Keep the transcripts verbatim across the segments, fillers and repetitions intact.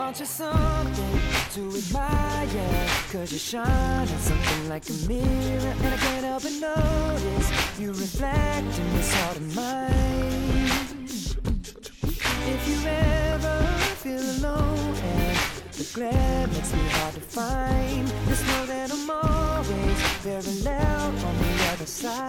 Aren't you something to admire? Cause you shine on something like a mirror, and I can't help but notice you reflect in this heart of mine. If you ever feel alone and the glare makes me hard to find, just know that I'm always very loud on the other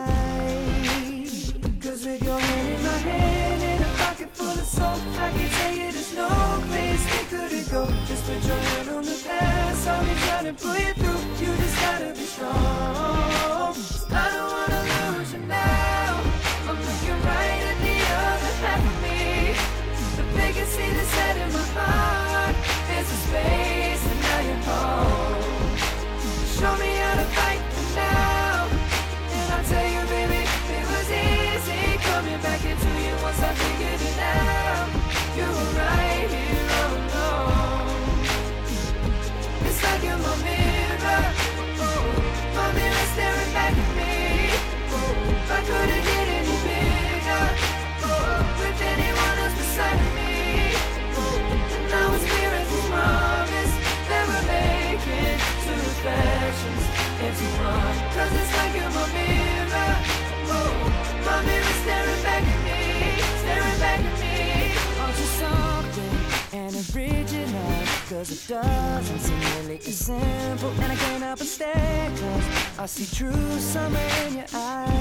side. Cause with your hand in my hand and a pocket full of soap, I can tell you there's no place we couldn't go. Just put your hand on the past, I'll be trying to pull you through. You just gotta be strong. I don't wanna lose you now. I'm looking right at the other half of me. The vacancy that's set in my heart is a space, and now you're home. Show me how to fight for now, and I'll tell you, baby, it was easy coming back into you once I figured it out. You were right here all alone. It's like you're my mirror, oh, my mirror staring back at me. Oh, I couldn't get any bigger, oh, with anyone else beside me. Oh, and now it's clear as a promise that we're making two reflections into one. Cause it's like you're my mirror, oh, my mirror staring back at me, staring back at me. Aren't you something and original? Cause it doesn't seem really as simple, and I can't help but stare, cause I see true summer in your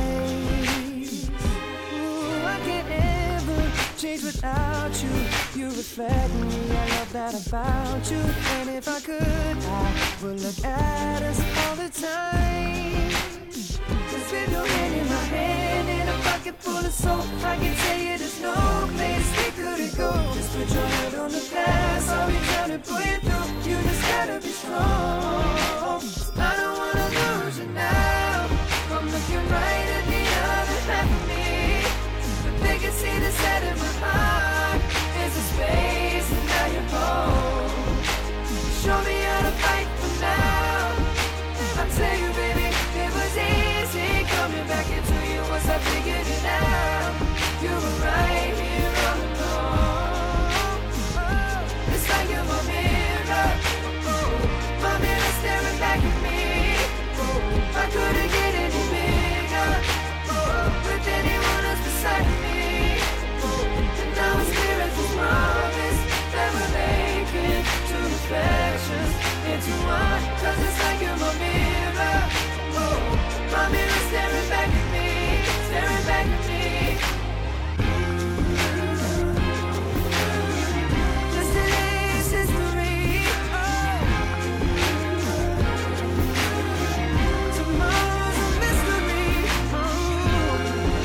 eyes. Ooh, I can't ever change without you. You reflect me, I love that about you. And if I could, I would look at us all the time. Cause with your hand in my hand and a pocket full of soap, I can tell you there's no place we couldn't go. Just put your head on the glass, I'll be trying to pull you through. You just gotta be strong. I don't wanna lose you now. I'm looking right at the other half of me. The vacancy that's set in my heart is a space, and now you're home. Show me how to fight for now. I tell you, baby, it was easy coming back into you once I figured it out. You were right here all along. Oh, it's like you're my mirror, oh, my mirror staring back at me. Oh, I couldn't get any bigger, oh, with anyone else beside me. Oh, and now it's clear as a promise that we're making two reflections into one. Cause it's like you're my mirror, oh, my mirror staring back at me, staring back at me. Yesterday's history, oh, tomorrow's a mystery, oh.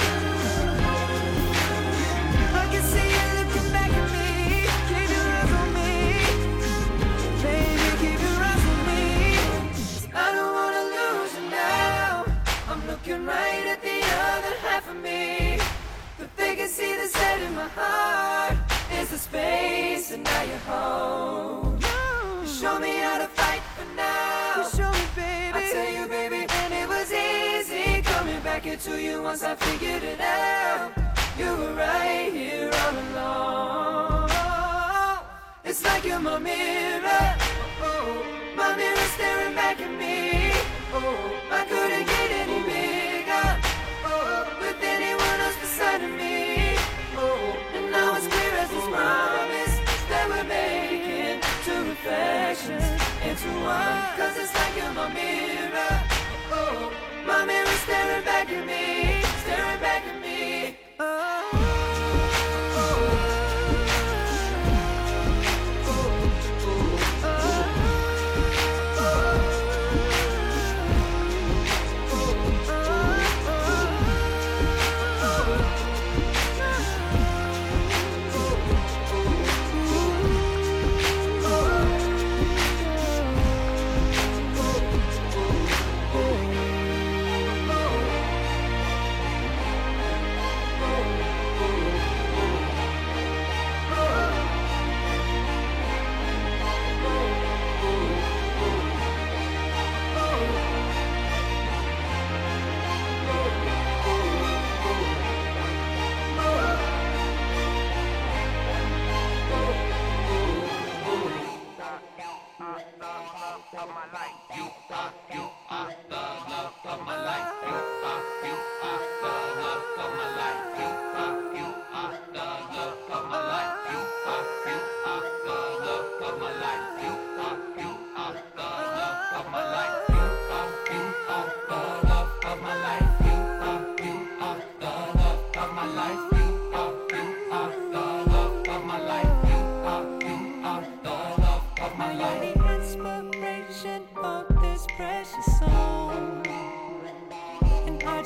I can see you looking back at me, keep your eyes on me, baby, keep your eyes on me. I don't wanna lose you now. I'm looking right at the other half of me. The vacancy that's set in my heart is the space, and now you're home. You show me how to fight for now. You show me, baby. I tell you, baby, and it was easy coming back into you once I figured it out. You were right here all along. It's like you're my mirror, oh, my mirror staring back at me. Oh, I couldn't get any bigger, oh, with anyone else beside of me. Oh, and now it's clear as this promise that we're making two reflections into one. Cause it's like you're my mirror, oh, my mirror staring back at me, staring back at me. Oh.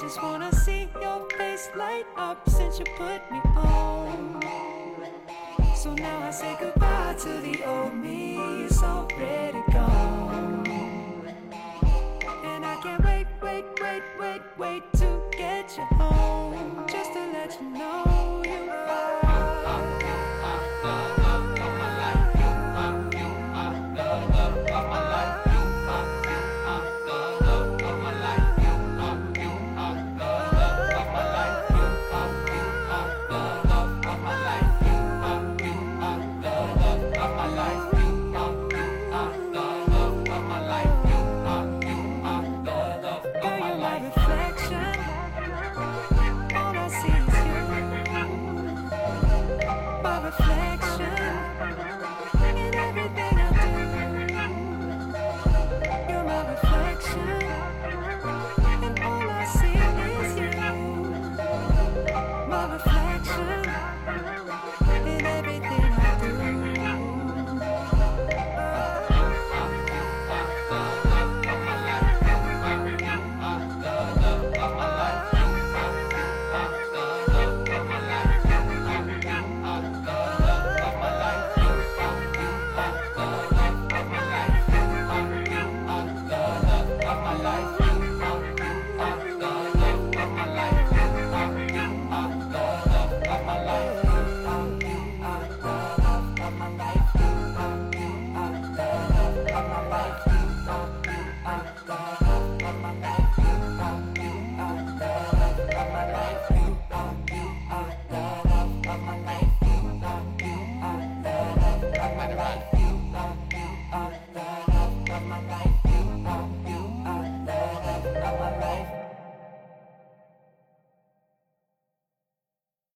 just wanna see your face light up since you put me on. So now I say goodbye to the old me, it's already gone. And I can't wait, wait, wait, wait, wait to get you home, just to let you know you are. Girl, you're my reflection.